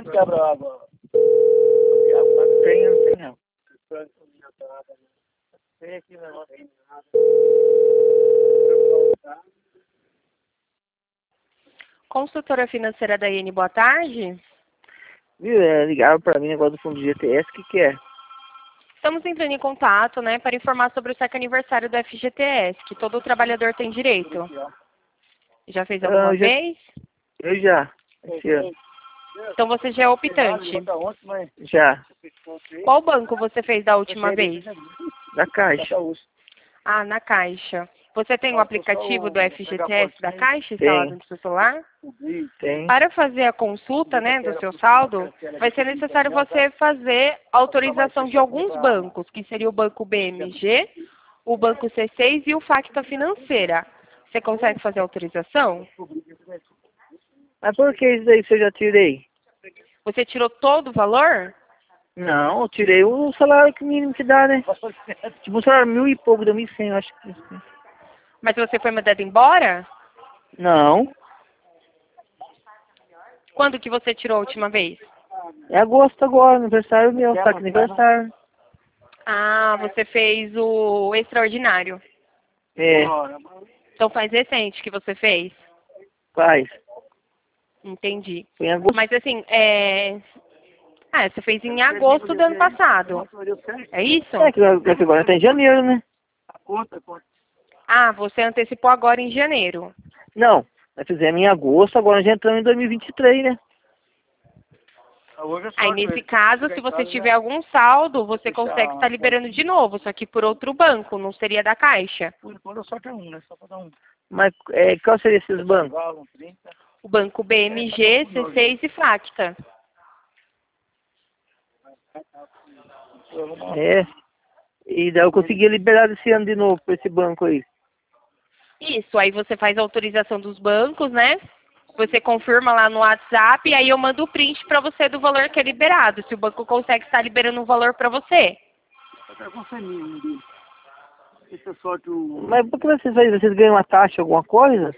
quebra água. Não tem não. Tem aqui o negócio. Consultora financeira da IN, boa tarde. Viu, ligaram pra mim negócio do fundo de GTS, o que é? Estamos entrando em contato, né, para informar sobre o SEC aniversário do FGTS, que todo trabalhador tem direito. Já fez alguma vez? Eu já, esse ano. Então você já é optante. Já. Qual banco você fez da última vez? Da Caixa. Ah, na Caixa. Você tem o aplicativo do FGTS da Caixa instalado no seu celular? Tem. Para fazer a consulta, né, do seu saldo, vai ser necessário você fazer autorização de alguns bancos, que seria o Banco BMG, o Banco C6 e o Facta Financeira. Você consegue fazer a autorização? Mas por que isso daí que eu já tirei? Você tirou todo o valor? Não, eu tirei o salário mínimo que dá, né? Tipo, um salário 1.000 e pouco, 1.100, eu acho que. Mas você foi mandado embora? Não, Quando que você tirou a última vez? é agosto agora, aniversário meu, tá aqui aniversário. Ah, você fez o extraordinário. É, Então faz recente que você fez? faz. Entendi. Foi em agosto. Mas assim, você fez em agosto do ano passado. É isso? É que agora tá em janeiro, né? Ah, você antecipou agora em janeiro. Não, nós fizemos em agosto, agora já entramos em 2023, né? Aí nesse caso, se você tiver algum saldo, você consegue estar liberando de novo, só que por outro banco, não seria da Caixa. Mas qual seria esses bancos? O banco BMG, C6 e Facta. É. E daí eu consegui liberar esse ano de novo para esse banco aí. Isso, aí você faz a autorização dos bancos, né? Você confirma lá no WhatsApp e aí eu mando o print para você do valor que é liberado, se o banco consegue estar liberando um valor para você. Mas por que vocês fazem? Vocês ganham uma taxa, alguma coisa?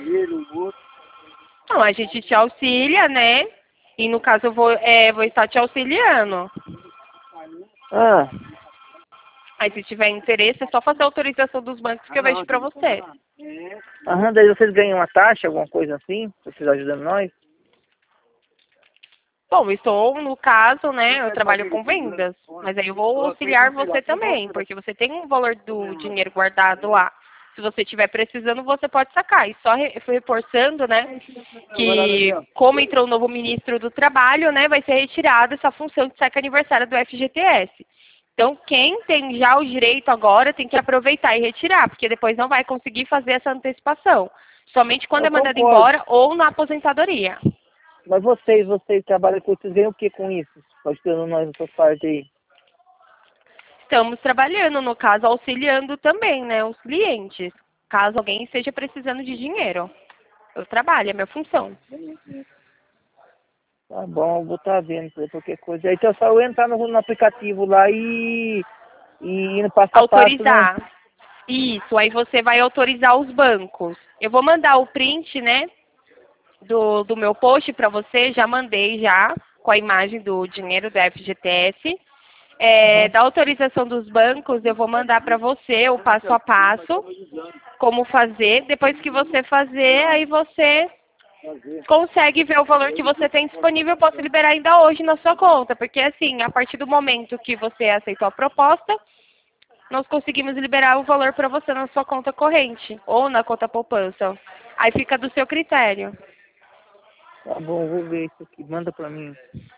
Então, a gente te auxilia, né? E no caso eu vou estar te auxiliando. Ah, Aí se tiver interesse, é só fazer a autorização dos bancos que eu vejo para você. aham, daí vocês ganham uma taxa, alguma coisa assim? Vocês ajudando nós? Bom, estou, no caso, né, eu trabalho com vendas, mas aí eu vou auxiliar você também, porque você tem um valor do dinheiro guardado lá. Se você estiver precisando, você pode sacar. E só reforçando, né, que como entrou o novo ministro do Trabalho, né, vai ser retirada essa função de SEC aniversário do FGTS. Então, quem tem já o direito agora tem que aproveitar e retirar, porque depois não vai conseguir fazer essa antecipação. Somente quando Eu é mandado concordo. embora ou na aposentadoria. Mas vocês trabalham com vocês ganham o que com isso? Ajudando nós nessa parte aí. Estamos trabalhando, no caso, auxiliando também, né, os clientes. Caso alguém esteja precisando de dinheiro. Eu trabalho, é minha função. Tá bom, eu vou estar vendo qualquer coisa. Aí então é só eu entrar no aplicativo lá e ir no passo a passo, né? Autorizar. Isso, aí você vai autorizar os bancos. Eu vou mandar o print, né, do meu post para você, já mandei já, com a imagem do dinheiro do FGTS. Da autorização dos bancos, eu vou mandar para você o passo a passo, como fazer. Depois que você fazer, aí você consegue ver o valor que você tem disponível. Eu posso liberar ainda hoje na sua conta, porque assim, a partir do momento que você aceitou a proposta, nós conseguimos liberar o valor para você na sua conta corrente ou na conta poupança. Aí fica do seu critério. Tá bom, vou ver isso aqui. Manda pra mim.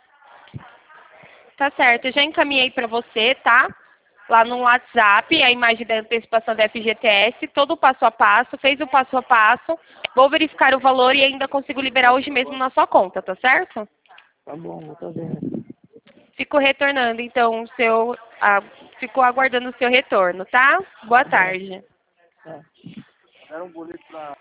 Tá certo, eu já encaminhei para você, tá? Lá no WhatsApp, a imagem da antecipação da FGTS, todo o passo a passo, fez o passo a passo, vou verificar o valor e ainda consigo liberar hoje mesmo na sua conta, tá certo? Tá bom, vou estar vendo. Fico retornando, então, fico aguardando o seu retorno, tá? Boa tarde. Tá. Era um boleto pra